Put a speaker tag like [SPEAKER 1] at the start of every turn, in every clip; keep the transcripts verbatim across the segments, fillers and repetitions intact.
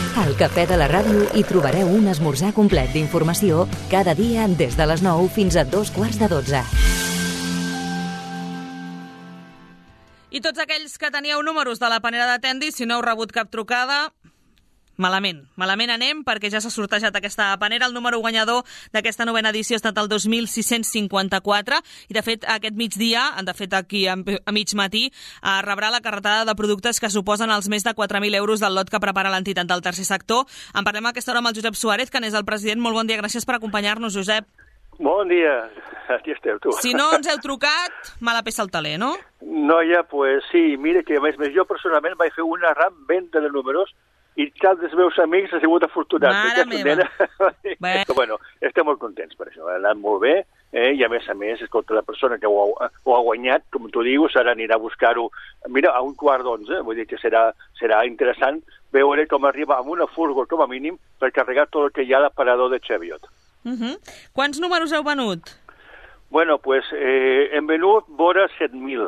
[SPEAKER 1] Al Cafè de la Ràdio hi trobareu un esmorzar complet d'informació cada dia des de les nou fins a dos quarts de dotze.
[SPEAKER 2] I tots aquells que teníeu números de la panera de Tendi, si no heu rebut cap trucada, malament. Malament anem perquè ja s'ha sortejat aquesta panera. El número guanyador d'aquesta novena edició ha estat el dos mil sis-cents cinquanta-quatre i, de fet, aquest migdia, de fet, aquí a mig matí, eh, rebrà la carretada de productes que suposen els més de quatre mil euros del lot que prepara l'entitat del tercer sector. En parlem a aquesta hora amb el Josep Suárez, que n'és el president. Molt bon dia, gràcies per acompanyar-nos, Josep.
[SPEAKER 3] Bon dia, aquí esteu, tu.
[SPEAKER 2] Si no ens heu trucat, mala peça al taler, no?
[SPEAKER 3] Noia, pues sí, mira que a més, més jo personalment vaig fer una gran venda de números i cap dels meus amics ha sigut afortunat.
[SPEAKER 2] Mare meva.
[SPEAKER 3] Bé. Bueno, estem molt contents per això, ha anat molt bé, eh? I a més a més, escolta, la persona que ho ha, ho ha guanyat, com tu dius, ara anirà a buscar-ho, mira, a un quart d'onze, vull dir que serà, serà interessant veure com arriba amb una furgo, com a mínim, per carregar tot el que hi ha d'aparador de Cheviot.
[SPEAKER 2] Uh -huh. Quants números heu venut?
[SPEAKER 3] Bueno, pues eh, hem venut vora set mil.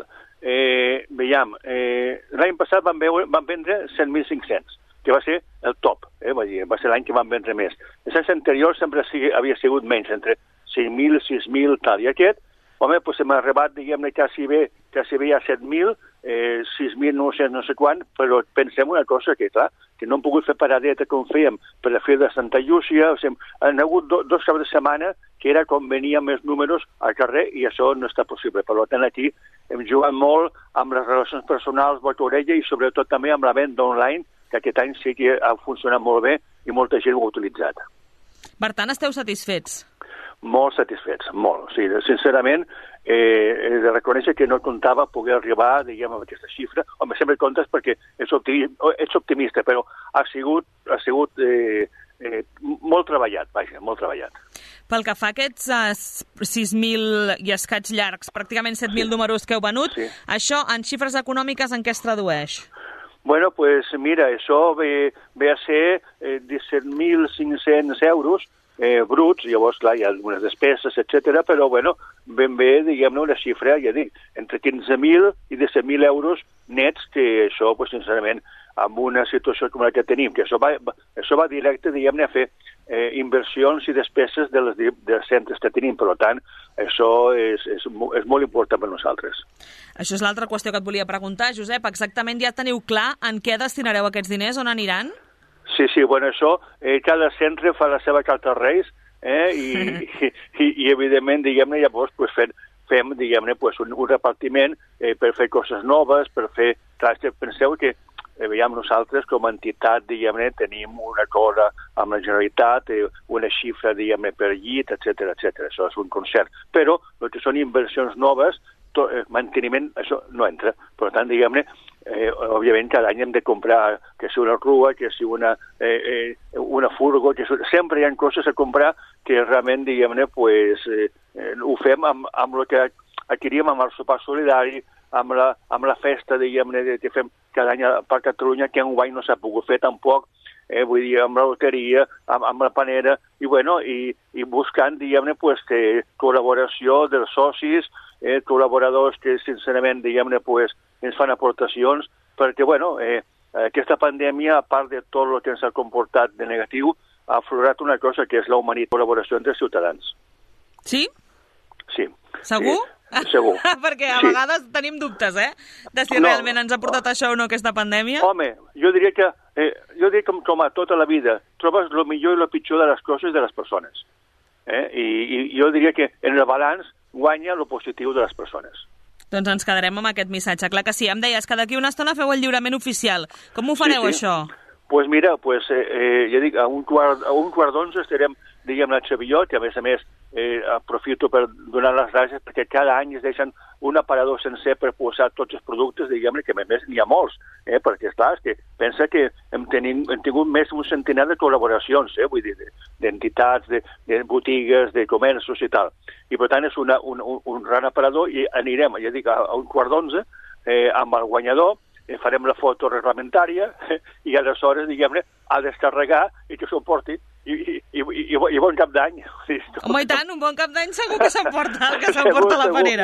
[SPEAKER 3] Eh, veiem, eh, l'any passat van, veure, van vendre set mil cinc-cents. Que va ser el top, eh? Va dir, va ser l'any que van vendre més. Els anys anteriors sempre sigui, havia sigut menys, entre cinc mil, sis mil, tal. I aquest, home, pues hem arribat, diguem-ne, quasi bé, quasi bé a set mil, eh, sis mil nou-cents no sé quant, però pensem una cosa, que clar, que no hem pogut fer paradeta com fèiem per la Fira de Santa Llúcia, o sigui, han hagut do, dos caps de setmana que era com venien més números al carrer i això no està possible. Per tant, aquí hem jugat molt amb les relacions personals, boca-orella i sobretot també amb la venda online, que aquest any sí que ha funcionat molt bé i molta gent ho ha utilitzat.
[SPEAKER 2] Per tant, esteu satisfets?
[SPEAKER 3] Molt satisfets, molt. O sigui, sincerament, eh, he de reconèixer que no comptava poder arribar, diguem, a aquesta xifra. Home, sempre comptes perquè ets optimista, ets optimista però ha sigut, ha sigut eh, eh, molt treballat, vaja, molt treballat.
[SPEAKER 2] Pel que fa a aquests uh, sis mil i escaig llargs, pràcticament set mil sí. números que heu venut, sí. Això, en xifres econòmiques, en què es tradueix?
[SPEAKER 3] Bueno, pues mira, això ve, ve a ser eh, disset mil cinc-cents euros eh, bruts, llavors, clar, hi ha algunes despeses, etcètera, però, bueno, ben bé, diguem-ne, una xifra, ja dic, entre quinze mil i disset mil euros nets, que això, pues, sincerament, amb una situació com la que tenim, que això va, això va directe, diguem-ne, a fer eh, inversions i despeses de les, dels centres que tenim. Per tant, això és, és, és molt important per nosaltres.
[SPEAKER 2] Això és l'altra qüestió que et volia preguntar, Josep. Exactament ja teniu clar en què destinareu aquests diners, on aniran?
[SPEAKER 3] Sí, sí, bueno, això, eh, cada centre fa la seva carta Reis, eh, i, i, i, i evidentment, diguem-ne, llavors, pues, fem, fem diguem-ne, pues, un, un repartiment eh, per fer coses noves, per fer... Clar, penseu que eh, veiem nosaltres com a entitat, diguem-ne, tenim una cosa amb la Generalitat, eh, una xifra, diguem-ne, per llit, etcètera, etcètera. Això és un concert. Però el que són inversions noves, to, eh, manteniment, això no entra. Per tant, diguem-ne, eh, òbviament cada any hem de comprar, que si una rua, que si una, eh, eh, una furgo, que si... sempre hi ha coses a comprar que realment, diguem-ne, pues, eh, eh, ho fem amb, amb el que adquiríem amb el sopar solidari, amb la, amb la festa, diguem-ne, que fem cada any per Catalunya, que enguany no s'ha pogut fer tampoc, eh, vull dir, amb la loteria, amb, amb la panera, i bueno, i, i buscant, diguem-ne, pues, que col·laboració dels socis, eh, col·laboradors que, sincerament, diguem-ne, pues, ens fan aportacions, perquè, bueno, eh, aquesta pandèmia, a part de tot el que ens ha comportat de negatiu, ha aflorat una cosa que és la humanitat, col·laboració entre ciutadans.
[SPEAKER 2] Sí?
[SPEAKER 3] Sí.
[SPEAKER 2] Segur?
[SPEAKER 3] Sí. Segur.
[SPEAKER 2] Perquè a
[SPEAKER 3] sí.
[SPEAKER 2] vegades tenim dubtes, eh? De si
[SPEAKER 3] no.
[SPEAKER 2] realment ens ha portat això o no aquesta pandèmia.
[SPEAKER 3] Home, jo diria que, eh, jo diria que com a tota la vida, trobes el millor i el pitjor de les coses de les persones. Eh? I, I jo diria que en el balanç guanya el positiu de les persones.
[SPEAKER 2] Doncs ens quedarem amb aquest missatge. Clar que sí. Em deies que d'aquí una estona feu el lliurament oficial. Com ho fareu, sí, sí. això?
[SPEAKER 3] Doncs pues mira, pues, eh, eh, ja dic, a un quart, a un quart d'onze estarem, diguem, a Cheviot, que a més a més eh, aprofito per donar les gràcies perquè cada any es deixen un aparador sencer per posar tots els productes, diguem-ne, que a més n'hi ha molts, eh, perquè, esclar, és que pensa que hem, tenim, hem tingut més d'un centenar de col·laboracions, eh, vull dir, d'entitats, de, de botigues, de comerços i tal. I per tant és una, un, un, un gran aparador i anirem, ja dic, a, a un quart d'onze eh, amb el guanyador, eh, farem la foto reglamentària eh, i aleshores, diguem-ne, a descarregar i que s'ho porti i, i, i, i, i bon cap d'any.
[SPEAKER 2] Home, i tant, un bon cap d'any segur que s'emporta, que s'emporta la panera.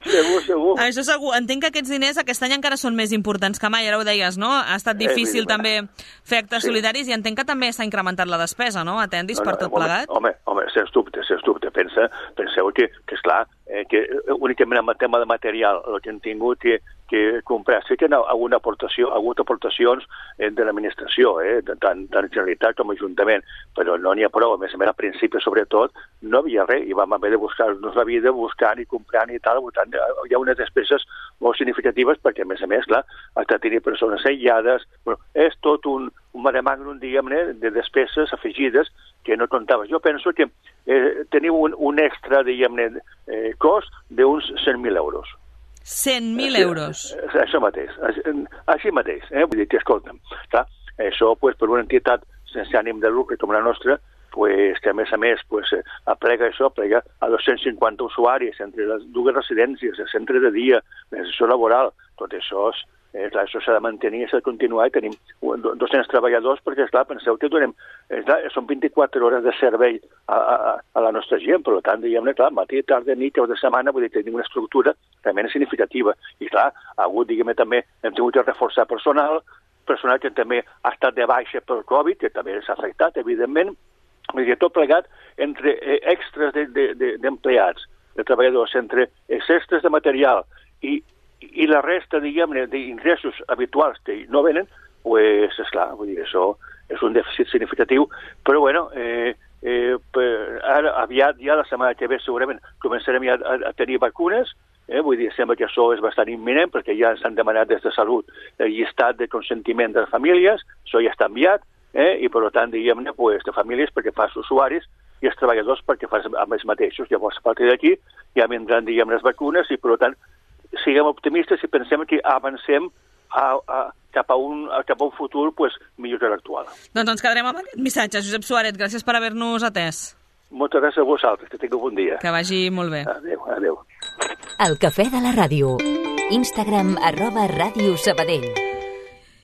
[SPEAKER 3] Segur, segur.
[SPEAKER 2] Això segur. Entenc que aquests diners aquest any encara són més importants que mai, ara ho deies, no? Ha estat difícil eh, també fer actes sí. solidaris i entenc que també s'ha incrementat la despesa, no? Atendis no, no, per tot
[SPEAKER 3] home,
[SPEAKER 2] plegat.
[SPEAKER 3] Home, home, sens dubte, sens dubte. Pensa, penseu que, que esclar, eh, que únicament en el tema de material el que hem tingut que, que comprar. Sí que hi ha alguna aportació, ha hagut aportacions eh, de l'administració, eh, tant, tant Generalitat com Ajuntament, però no n'hi ha prou. A més a més, al principi, sobretot, no havia res i vam haver de buscar-nos la vida buscant i comprant i tal. Tant, hi ha unes despeses molt significatives perquè, a més a més, clar, hasta tenir persones aïllades. Bueno, és tot un, un mare magnum, diguem-ne, de despeses afegides que no comptava. Jo penso que eh, teniu un, un extra, diguem-ne, eh, cost d'uns cent mil euros.
[SPEAKER 2] cent mil euros?
[SPEAKER 3] Això, això mateix, així mateix. Eh? Vull dir que, escolta'm, clar, això pues, per una entitat sense ànim de lucre com la nostra, pues, que a més a més pues, aplega això, aplega a dos-cents cinquanta usuaris entre les dues residències, el centre de dia, l'assessor laboral, tot això és Eh, clar, això s'ha de mantenir, s'ha de continuar i tenim dos-cents treballadors perquè, esclar, penseu que donem, eh, clar, són vint-i-quatre hores de servei a, a, a la nostra gent, per tant, diguem-ne, clar, matí, tarda, nit, o de setmana, vull dir, tenim una estructura realment significativa. I, clar, ha hagut, diguem-ne, també hem tingut de reforçar personal, personal que també ha estat de baixa per Covid, que també s'ha afectat, evidentment, vull dir, tot plegat entre eh, extras d'empleats, de, de, de treballadors, entre extras de material i i la resta, diguem-ne, d'ingressos habituals que no venen, pues, esclar, vull dir, això és un dèficit significatiu, però, bueno, eh, eh, ara, aviat, ja la setmana que ve, segurament, començarem ja a, a tenir vacunes, eh, vull dir, sembla que això és bastant imminent, perquè ja s'han demanat des de Salut el llistat de consentiment de les famílies, això ja està enviat, eh, i, per tant, diguem-ne, pues, de famílies perquè fa els usuaris i els treballadors perquè fan amb els mateixos. Llavors, a partir d'aquí, ja vindran, diguem-ne, les vacunes i, per tant, siguem optimistes i pensem que avancem a, a, cap, a un, a, cap a un futur pues, millor que l'actual.
[SPEAKER 2] Doncs ens quedarem amb aquest missatge. Josep Suárez, gràcies per haver-nos atès.
[SPEAKER 3] Moltes gràcies a vosaltres, que tingueu bon dia.
[SPEAKER 2] Que vagi molt bé.
[SPEAKER 3] Adéu, adéu.
[SPEAKER 1] El cafè de la ràdio. Instagram arroba Ràdio Sabadell.